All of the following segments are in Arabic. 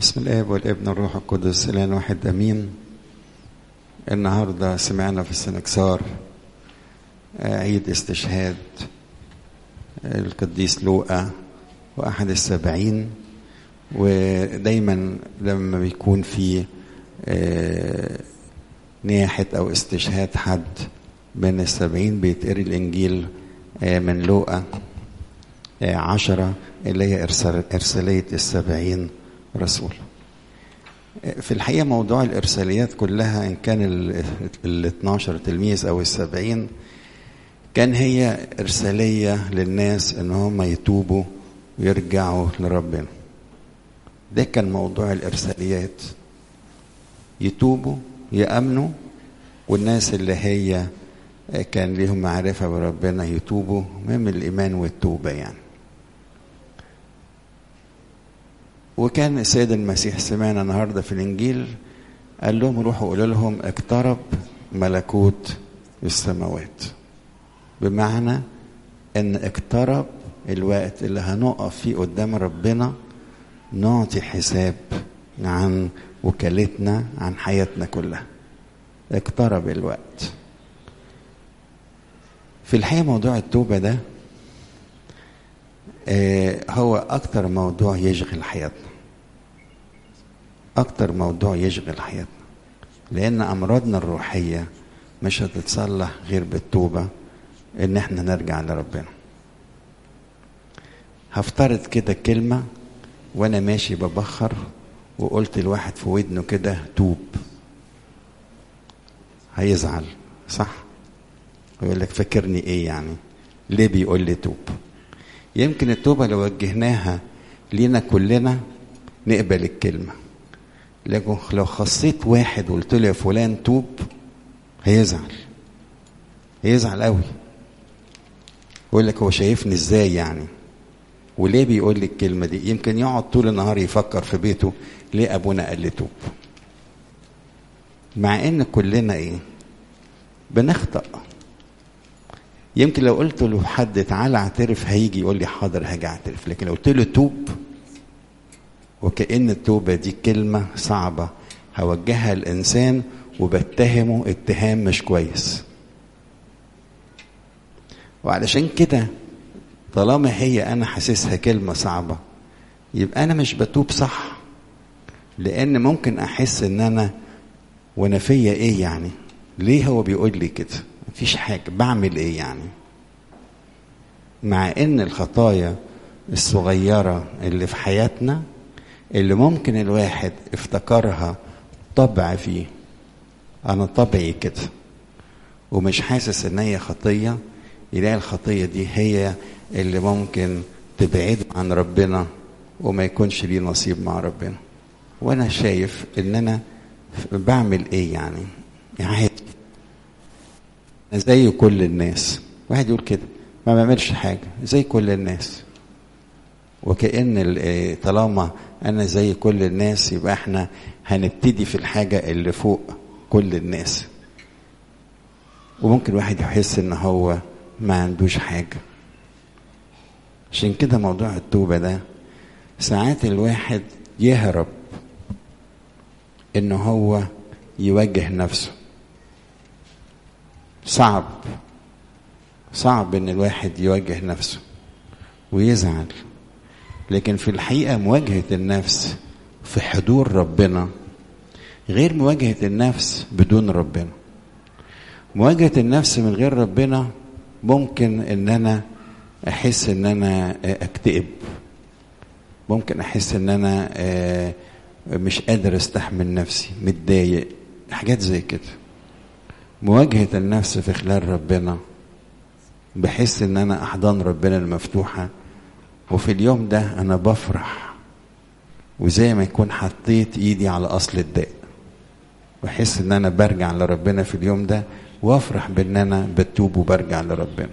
بسم الآب والابن والروح القدس الآن واحد أمين. النهاردة سمعنا في السنكسار عيد استشهاد القديس لوقا وأحد السبعين، ودايما لما بيكون في نياحة أو استشهاد حد من السبعين بيتقري الإنجيل من لوقا 10 اللي هي إرسالية السبعين رسول. في الحقيقة موضوع الإرساليات كلها إن كان ال 12 تلميذ أو السبعين كان هي إرسالية للناس إن هم يتوبوا ويرجعوا لربنا. ده كان موضوع الإرساليات، يتوبوا يأمنوا، والناس اللي هي كان ليهم معرفة بربنا يتوبوا من الإيمان والتوبة يعني. وكان السيد المسيح سمعنا النهاردة في الإنجيل قال لهم روحوا قولوا لهم اقترب ملكوت السماوات، بمعنى ان اقترب الوقت اللي هنقف فيه قدام ربنا نعطي حساب عن وكالتنا عن حياتنا كلها. اقترب الوقت. في الحقيقة موضوع التوبة ده هو أكتر موضوع يشغل حياتنا، أكتر موضوع يشغل حياتنا، لأن أمراضنا الروحية مش هتتصلح غير بالتوبة، إن احنا نرجع لربنا. هفترض كده كلمة وأنا ماشي ببخر وقلت الواحد في ودنه كده توب، هيزعل صح؟ يقول لك فكرني إيه يعني؟ ليه بيقول لي توب؟ يمكن التوبة لو وجهناها لينا كلنا نقبل الكلمة، لكن لو خصيت واحد وقلت له يا فلان توب هيزعل قوي، يقول لك هو شايفني ازاي يعني، وليه بيقول لي الكلمة دي؟ يمكن يقعد طول النهار يفكر في بيته ليه ابونا قال لي توب، مع ان كلنا ايه بنخطأ. يمكن لو قلت له حد تعالى اعترف هيجي يقول لي حاضر هاجي اعترف، لكن لو قلت له توب وكأن التوبة دي كلمة صعبة هوجهها الإنسان وبتهمه اتهام مش كويس. وعلشان كده طالما هي أنا حاسسها كلمة صعبة يبقى أنا مش بتوب صح، لأن ممكن أحس إن أنا وأنا فيا إيه يعني؟ ليه هو بيقول لي كده؟ مفيش حاجة، بعمل إيه يعني؟ مع إن الخطايا الصغيرة اللي في حياتنا اللي ممكن الواحد افتكرها طبع فيه، انا طبعي كده ومش حاسس ان هي خطية، يلاقي الخطية دي هي اللي ممكن تبعده عن ربنا وما يكونش ليه نصيب مع ربنا. وانا شايف ان انا بعمل ايه يعني؟ عادي زي كل الناس. واحد يقول كده ما بعملش حاجة زي كل الناس، وكأن طالما أنا زي كل الناس يبقى احنا هنبتدي في الحاجة اللي فوق كل الناس. وممكن واحد يحس ان هو ما عندوش حاجة. عشان كده موضوع التوبة ده ساعات الواحد يهرب ان هو يواجه نفسه. صعب ان الواحد يواجه نفسه ويزعل، لكن في الحقيقة مواجهة النفس في حضور ربنا غير مواجهة النفس بدون ربنا. مواجهة النفس من غير ربنا ممكن ان انا احس ان انا اكتئب، ممكن احس ان انا مش قادر استحمل نفسي، متضايق، حاجات زي كده. مواجهة النفس في خلال ربنا بحس ان انا احضان ربنا المفتوحة، وفي اليوم ده انا بفرح وزي ما يكون حطيت ايدي على اصل الداء، واحس ان انا برجع لربنا في اليوم ده، وافرح بان انا بتوب وبرجع لربنا.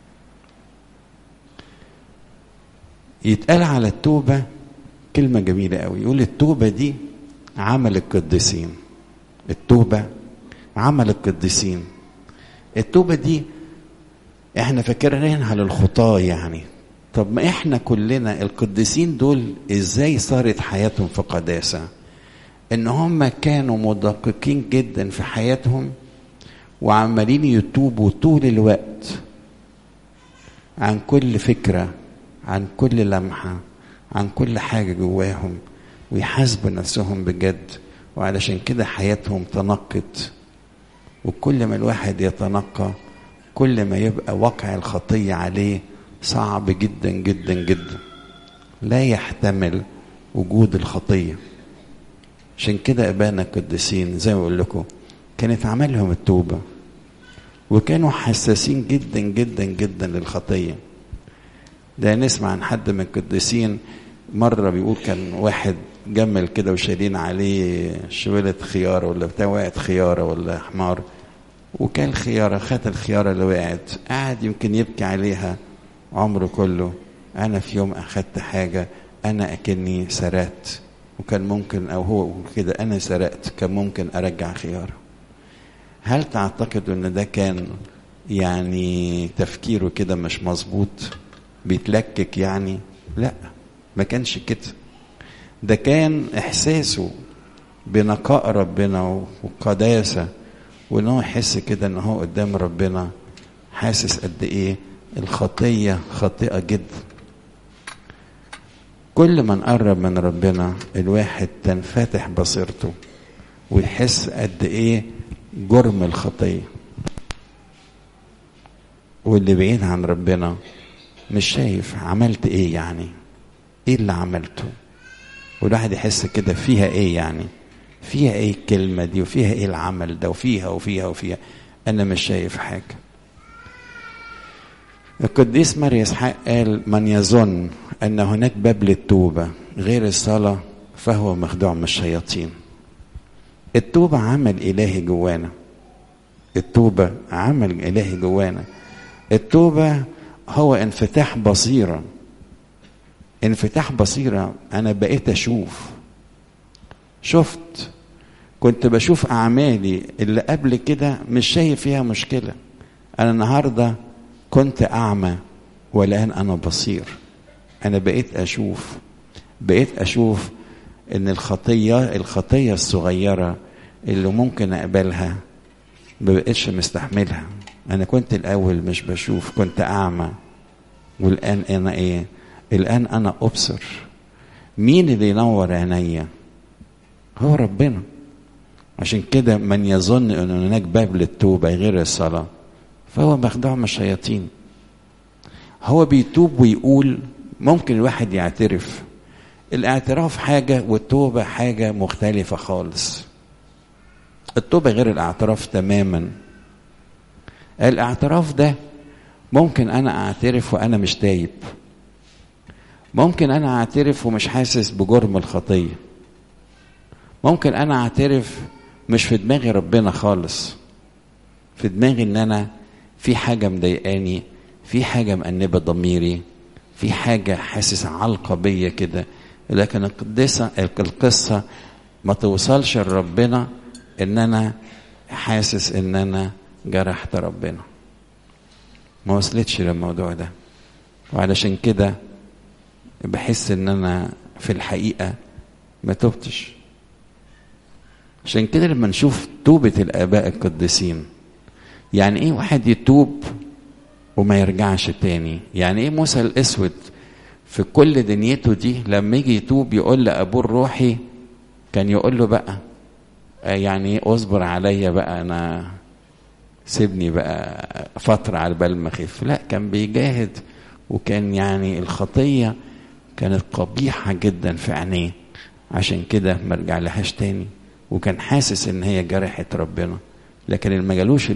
يتقال على التوبة كلمة جميلة قوي، يقول التوبة دي عمل القديسين. التوبة عمل القديسين. التوبة دي احنا فاكرينها للخطاة يعني، طب ما احنا كلنا القديسين دول ازاي صارت حياتهم في قداسة؟ ان هم كانوا مدققين جدا في حياتهم وعمالين يتوبوا طول الوقت عن كل فكرة، عن كل لمحة، عن كل حاجة جواهم، ويحاسبوا نفسهم بجد. وعلشان كده حياتهم تنقت. وكل ما الواحد يتنقى كل ما يبقى واقع الخطية عليه صعب جدا جدا جدا، لا يحتمل وجود الخطية. عشان كده أبانا القديسين زي ما أقول لكم كانت عملهم التوبة، وكانوا حساسين جدا جدا جدا للخطية. ده نسمع عن حد من القديسين مرة بيقول كان واحد جمل كده وشايلين عليه شويلة خيارة ولا بتاع، وقعت خيارة ولا حمار، وكان خيارة، خد الخيارة اللي وقعت قعد يمكن يبكي عليها عمره كله. أنا في يوم أخدت حاجة أنا أكني سرقت، وكان ممكن، أو هو كده أنا سرقت، كان ممكن أرجع خيارة. هل تعتقد أن ده كان يعني تفكيره كده مش مظبوط بيتلكك يعني؟ لا، ما كانش كده. ده كان إحساسه بنقاء ربنا وقداسة، وإنه يحس كده إن هو قدام ربنا حاسس قد إيه الخطية خاطئة جدا. كل ما نقرب من ربنا الواحد تنفتح بصيرته ويحس قد إيه جرم الخطية. واللي بعيد عن ربنا مش شايف عملت إيه، يعني إيه اللي عملته. والواحد يحس كده فيها إيه، يعني فيها إيه الكلمة دي، وفيها إيه العمل ده، وفيها أنا مش شايف حاجة. القديس ماري إسحاق قال: من يظن أن هناك باب للتوبة غير الصلاة فهو مخدوع من الشياطين. التوبة عمل إلهي جوانا، التوبة عمل إلهي جوانا. التوبة هو انفتاح بصيرة، انفتاح بصيرة. أنا بقيت شفت، كنت بشوف أعمالي اللي قبل كده مش شايف فيها مشكلة. أنا النهاردة كنت أعمى والآن أنا بصير. أنا بقيت أشوف إن الخطية الصغيرة اللي ممكن أقبلها ما بقيتش مستحملها. أنا كنت الأول مش بشوف، كنت أعمى، والآن أنا إيه؟ الآن أنا أبصر. مين اللي ينور عينيا؟ هو ربنا. عشان كده من يظن أن هناك باب للتوبة غير الصلاة فهو مخدوع من الشياطين. هو بيتوب ويقول. ممكن الواحد يعترف، الاعتراف حاجة والتوبة حاجة مختلفة خالص. التوبة غير الاعتراف تماما. الاعتراف ده ممكن أنا أعترف وأنا مش تايب، ممكن أنا أعترف ومش حاسس بجرم الخطية، ممكن أنا أعترف مش في دماغي ربنا خالص، في دماغي إن أنا في حاجة مضايقاني، في حاجة مأنبة ضميري، في حاجة حاسس علقة بيا كده. لكن القصة ما توصلش لربنا إن أنا حاسس إن أنا جرحت ربنا، ما وصلتش للموضوع ده. وعلشان كده بحس إن أنا في الحقيقة ما توبتش. عشان كده لما نشوف توبة الآباء القديسين، يعني إيه واحد يتوب وما يرجعش تاني؟ يعني إيه موسى الأسود في كل دنيته دي لما يجي يتوب يقول لأبوه الروحي، كان يقول له بقى يعني اصبر عليا بقى، أنا سيبني بقى فترة على بال ما أخف. لا، كان بيجاهد، وكان يعني الخطية كانت قبيحة جدا في عينيه. عشان كده ما رجع لهاش تاني، وكان حاسس ان هي جرحت ربنا. لكن اللي ما جالوش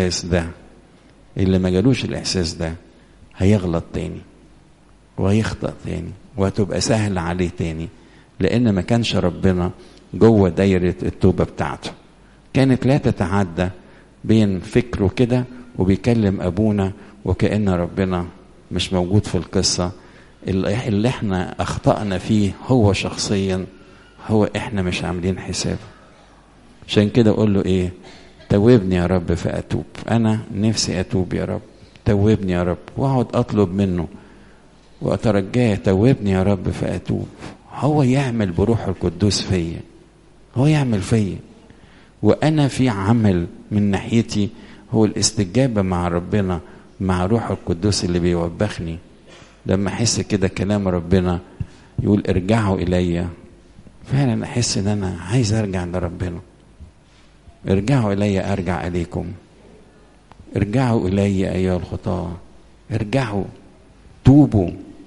الاحساس ده هيغلط تاني وهيخطأ تاني وهتبقى سهل عليه تاني، لان ما كانش ربنا جوه دايرة التوبة بتاعته. كانت لا تتعدى بين فكره كده وبيكلم ابونا وكأن ربنا مش موجود في القصة. اللي احنا اخطأنا فيه هو شخصيا، هو احنا مش عاملين حسابه. عشان كده اقول له ايه؟ توبني يا رب فأتوب. انا نفسي اتوب يا رب، توبني يا رب. واقعد اطلب منه وأترجاه توبني يا رب فأتوب. هو يعمل بروح القدوس فيا، هو يعمل فيا، وأنا في عمل من ناحيتي هو الاستجابة مع ربنا، مع روح القدوس اللي بيوبخني. لما أحس كده كلام ربنا يقول ارجعوا إلي، فعلا أحس إن أنا عايز أرجع لربنا. ارجعوا إلي أرجع إليكم، ارجعوا إلي أيها الخطاة، ارجعوا، توبوا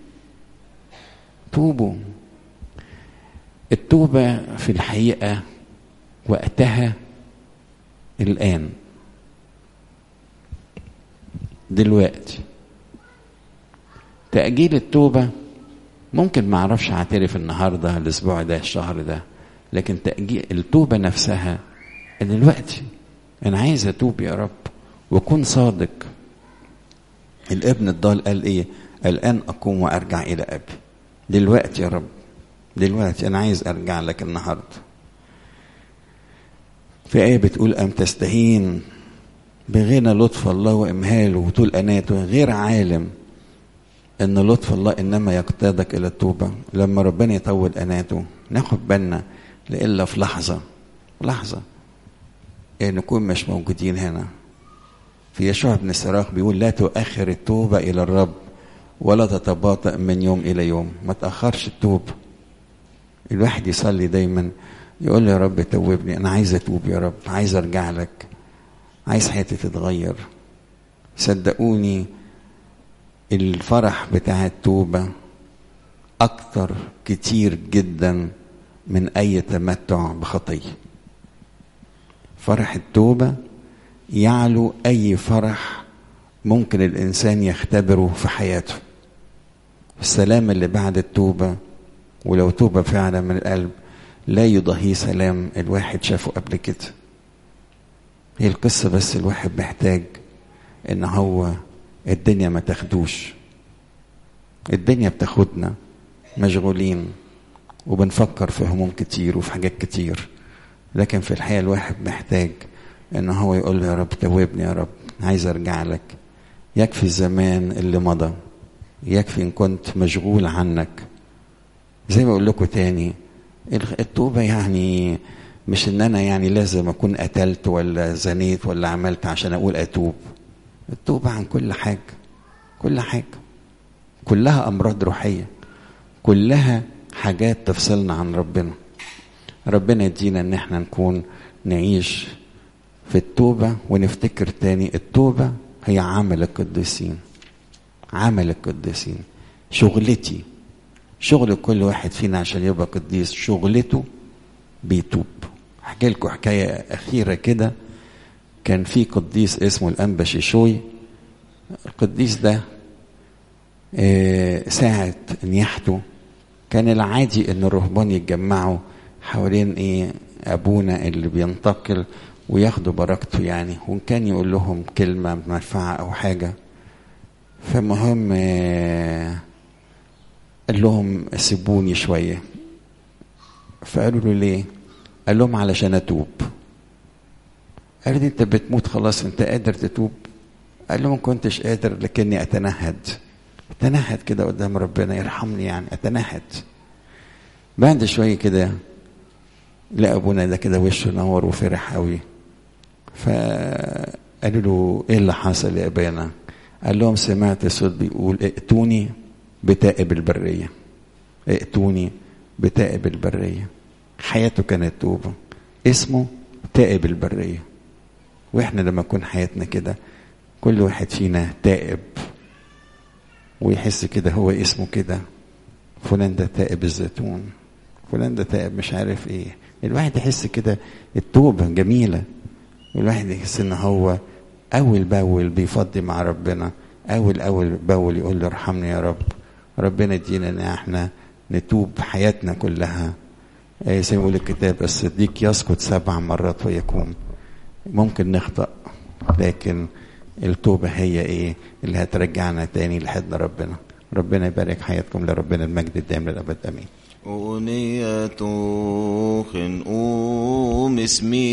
توبوا. التوبة في الحقيقة وقتها الآن، دلوقتي. تأجيل التوبة ممكن ما اعرفش اعترف النهارده، الاسبوع ده، الشهر ده، لكن تأجيل التوبة نفسها دلوقتي. انا عايز اتوب يا رب واكون صادق. الابن الضال قال ايه؟ الآن اقوم وارجع الى ابي. دلوقتي يا رب، دلوقتي انا عايز ارجع لك النهارده. في آية بتقول أم تستهين بغنى لطف الله وإمهاله وطول أناته، غير عالم ان لطف الله انما يقتادك الى التوبة. لما ربنا يطول اناته ناخد بالنا، لإلا في لحظة نكون مش موجودين هنا. في يشوع بن سراخ بيقول لا تؤخر التوبة الى الرب ولا تتباطأ من يوم الى يوم. ما تأخرش التوبة. الواحد يصلي دايما يقول له يا رب توبني، انا عايز اتوب يا رب، عايز ارجع لك، عايز حياتي تتغير. صدقوني الفرح بتاع التوبة أكتر كتير جدا من أي تمتع بخطية. فرح التوبة يعلو أي فرح ممكن الإنسان يختبره في حياته. السلام اللي بعد التوبة، ولو توبة فعلا من القلب، لا يضاهي سلام الواحد شافه قبل كده. هي القصة بس الواحد محتاج إن هو الدنيا ما تاخدوش. الدنيا بتاخدنا مشغولين وبنفكر في هموم كتير وفي حاجات كتير، لكن في الحقيقة الواحد محتاج ان هو يقول له يا رب توبني يا رب، عايز ارجع لك. يكفي الزمان اللي مضى، يكفي ان كنت مشغول عنك. زي ما اقول لكم تاني، التوبة يعني مش ان انا يعني لازم اكون قتلت ولا زنيت ولا عملت عشان اقول اتوب. التوبة عن كل حاجة، كل حاجة، كلها أمراض روحية، كلها حاجات تفصلنا عن ربنا. ربنا يدينا ان احنا نكون نعيش في التوبة ونفتكر تاني التوبة هي عمل القديسين. عمل القديسين شغلتي، شغل كل واحد فينا عشان يبقى قديس، شغلته بيتوب. احكي لكم حكاية أخيرة كده. كان في قديس اسمه الأنبا شيشوي. القديس ده ساعة نياحته كان العادي ان الرهبان يتجمعوا حوالين ابونا اللي بينتقل وياخدوا بركته يعني، وكان يقول لهم كلمة منفعة او حاجة. فمهم قال لهم سيبوني شوية. فقالوا له ليه؟ قال لهم علشان اتوب. قال لي انت بتموت خلاص، انت قادر تتوب؟ قال لهم كنتش قادر لكني اتنهد كده قدام ربنا يرحمني، يعني اتنهد. بعد شوية كده لقى ابونا ده كده وشه نور وفرح قوي. فقالوا له ايه اللي حصل يا ابانا؟ قال لهم سمعت صوت بيقول ائتوني بتائب البرية، ائتوني بتائب البرية. حياته كانت توبة، اسمه تائب البرية. واحنا لما نكون حياتنا كده كل واحد فينا تائب ويحس كده هو اسمه كده، فلان ده تائب الزيتون، فلان ده تائب مش عارف ايه. الواحد يحس كده التوبة جميلة، والواحد يحس ان هو اول باول بيفضي مع ربنا، اول باول يقول له ارحمني يا رب. ربنا يدينا ان احنا نتوب حياتنا كلها. زي ما يقول الكتاب الصديق يسقط 7 مرات ويقوم. ممكن نخطأ، لكن التوبة هي اللي هترجعنا تاني لحضن ربنا. ربنا يبارك حياتكم، لربنا المجد الدائم للأبد. امين. أغنية خنقوم اسمي